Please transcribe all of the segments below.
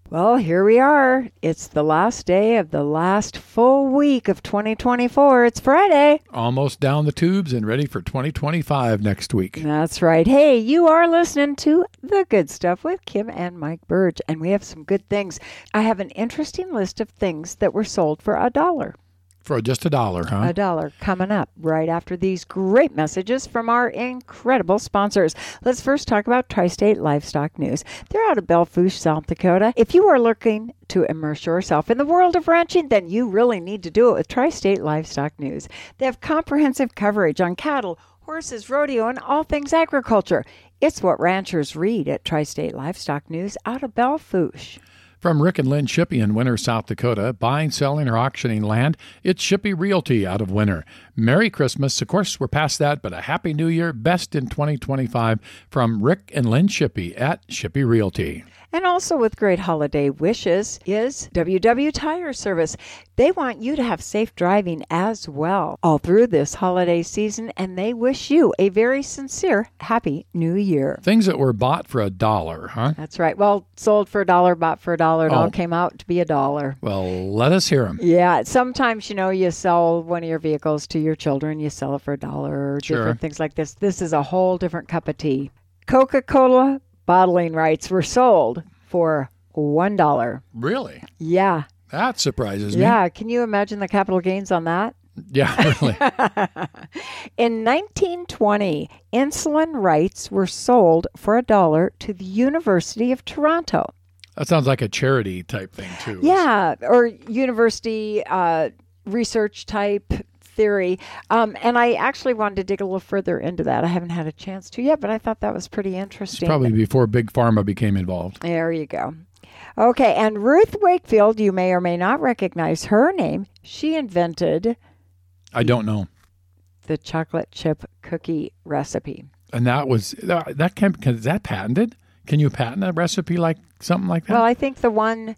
Well, here we are. It's the last day of the last full week of 2024. It's Friday. Almost down the tubes and ready for 2025 next week. That's right. Hey, you are listening to The Good Stuff with Kim and Mike Burge, and we have some good things. I have an interesting list of things that were sold for $1. For just $1, huh? $1 coming up right after these great messages from our incredible sponsors. Let's first talk about Tri-State Livestock News. They're out of Belle Fourche, South Dakota. If you are looking to immerse yourself in the world of ranching, then you really need to do it with Tri-State Livestock News. They have comprehensive coverage on cattle, horses, rodeo, and all things agriculture. It's what ranchers read at Tri-State Livestock News out of Belle Fourche. From Rick and Lynn Shippey in Winter, South Dakota, buying, selling, or auctioning land, it's Shippey Realty out of Winter. Merry Christmas. Of course, we're past that, but a Happy New Year, best in 2025 from Rick and Lynn Shippey at Shippey Realty. And also with great holiday wishes is WW Tire Service. They want you to have safe driving as well all through this holiday season, and they wish you a very sincere Happy New Year. Things that were bought for $1, huh? That's right. Well, sold for $1, bought for $1. It all came out to be $1. Well, let us hear them. Yeah. Sometimes, you sell one of your vehicles to your children. You sell it for $1 or different things like this. This is a whole different cup of tea. Coca-Cola bottling rights were sold for $1. Really? Yeah. That surprises me. Yeah. Can you imagine the capital gains on that? Yeah, really. In 1920, insulin rights were sold for $1 to the University of Toronto. That sounds like a charity type thing, too. Yeah, or university research type theory. And I actually wanted to dig a little further into that. I haven't had a chance to yet, but I thought that was pretty interesting. It's probably before Big Pharma became involved. There you go. Okay, and Ruth Wakefield, you may or may not recognize her name. She invented... I don't know. The chocolate chip cookie recipe. And is that patented? Can you patent a recipe like something like that? Well, I think the one...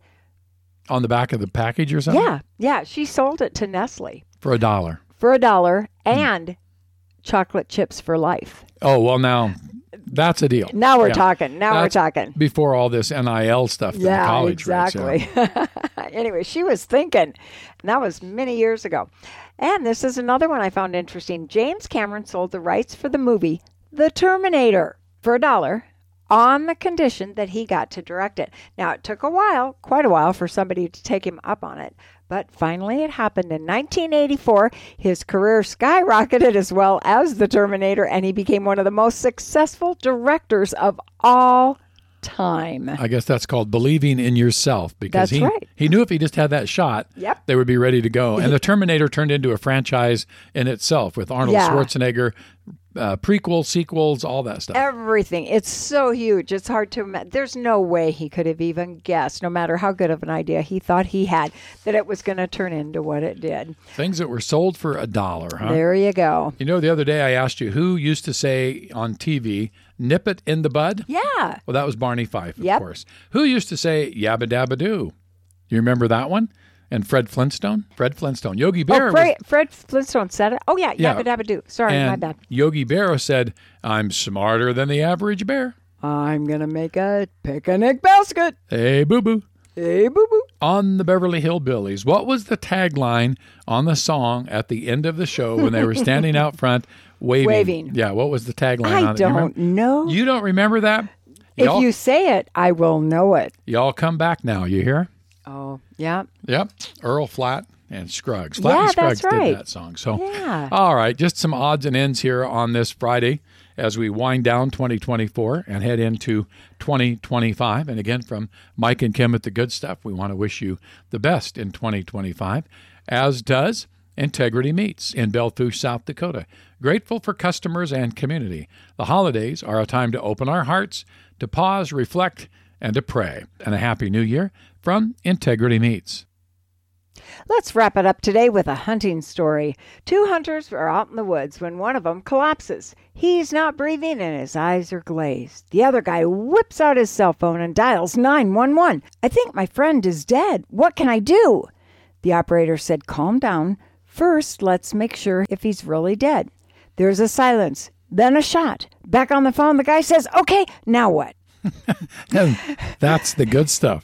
On the back of the package or something? Yeah. She sold it to Nestle. For $1. For $1 and chocolate chips for life. Oh, well, now that's a deal. Now we're talking. We're talking. Before all this NIL stuff that the college exactly. Anyway, she was thinking. And that was many years ago. And this is another one I found interesting. James Cameron sold the rights for the movie The Terminator for $1 on the condition that he got to direct it. Now, it took quite a while for somebody to take him up on it. But finally, it happened in 1984. His career skyrocketed as well as The Terminator, and he became one of the most successful directors of all time. I guess that's called believing in yourself, because he knew if he just had that shot, they would be ready to go. And The Terminator turned into a franchise in itself with Arnold Schwarzenegger, prequels, sequels, all that stuff. Everything. It's so huge. It's hard to imagine. There's no way he could have even guessed, no matter how good of an idea he thought he had, that it was going to turn into what it did. Things that were sold for $1, huh? There you go. The other day I asked you who used to say on TV, "Nip it in the bud"? Yeah. Well, that was Barney Fife, of course. Who used to say "Yabba Dabba Doo"? You remember that one? And Fred Flintstone? Yogi Berra. Fred Flintstone said it. Oh, yeah. Yabba Dabba Doo. Sorry, my bad. Yogi Berra said, "I'm smarter than the average bear. I'm going to make a picnic basket. Hey, boo-boo." Hey, boo-boo. On the Beverly Hillbillies, what was the tagline on the song at the end of the show when they were standing out front waving? Yeah, what was the tagline on it? I don't know. You don't remember that? If you say it, I will know it. Y'all come back now, you hear? Oh, yeah. Yep. Earl Flatt and Scruggs. Flatt and Scruggs did that song. So, all right, just some odds and ends here on this Friday as we wind down 2024 and head into 2025. And again, from Mike and Kim at The Good Stuff, we want to wish you the best in 2025, as does Integrity Meats in Belle Fourche, South Dakota. Grateful for customers and community. The holidays are a time to open our hearts, to pause, reflect, and to pray. And a Happy New Year from Integrity Meats. Let's wrap it up today with a hunting story. Two hunters are out in the woods when one of them collapses. He's not breathing and his eyes are glazed. The other guy whips out his cell phone and dials 911. "I think my friend is dead. What can I do?" The operator said, "Calm down. First, let's make sure if he's really dead." There's a silence, then a shot. Back on the phone, the guy says, "Okay, now what?" And that's the good stuff.